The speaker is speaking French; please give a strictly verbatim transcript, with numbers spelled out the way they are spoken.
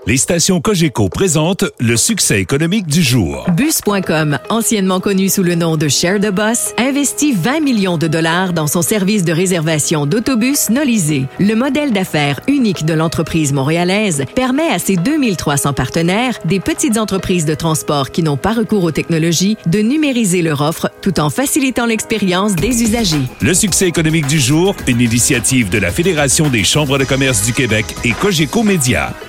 Les stations Cogeco présentent le succès économique du jour. Bus point com, anciennement connu sous le nom de Share the Bus, investit vingt millions de dollars dans son service de réservation d'autobus Nolisé. Le modèle d'affaires unique de l'entreprise montréalaise permet à ses deux mille trois cents partenaires, des petites entreprises de transport qui n'ont pas recours aux technologies, de numériser leur offre tout en facilitant l'expérience des usagers. Le succès économique du jour, une initiative de la Fédération des chambres de commerce du Québec et Cogeco Média.